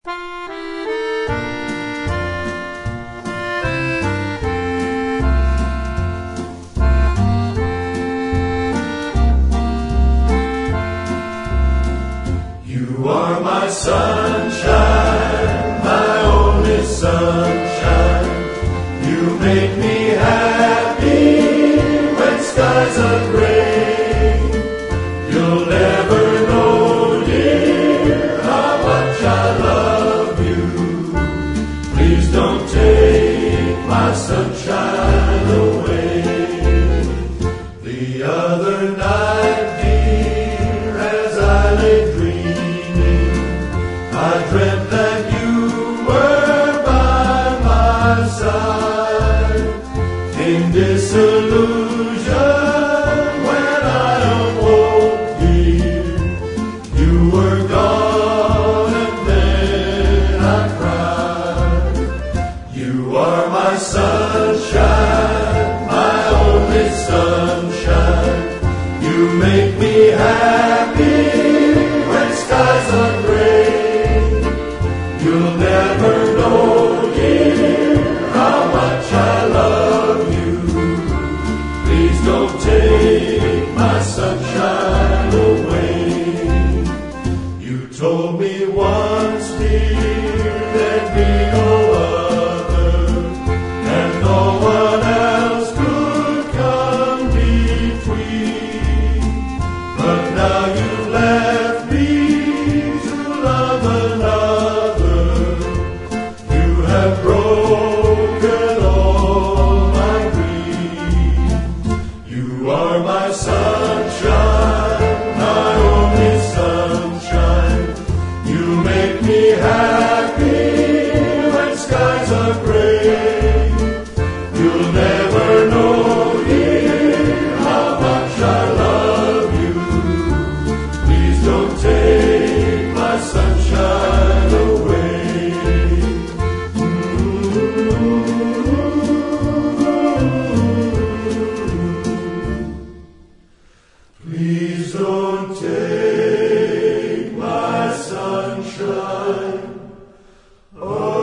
Sunshine, my only sunshine, you make me happy when skies are gray. You'll never know, dear, how much I love you. Please don't take my sunshine away. The other night, dear, as I lay dreaming, I dreamt that you were by my side. In disillusion, when I awoke, dear, you were gone, and then I cried. You are my sunshine, my only sunshine. You make me happy when skies are gray. You'll never know, dear, how much I love you. Please don't take my sunshine away. You told me once, dear, there'd be no other, and no one else could come between. But now you've left me to love another. Have broken all my dreams. You are my sunshine, my only sunshine. You make me happy when skies are gray. You'll never know, dear, how much I love you. Please don't take my sunshine away. Please don't take my sunshine away.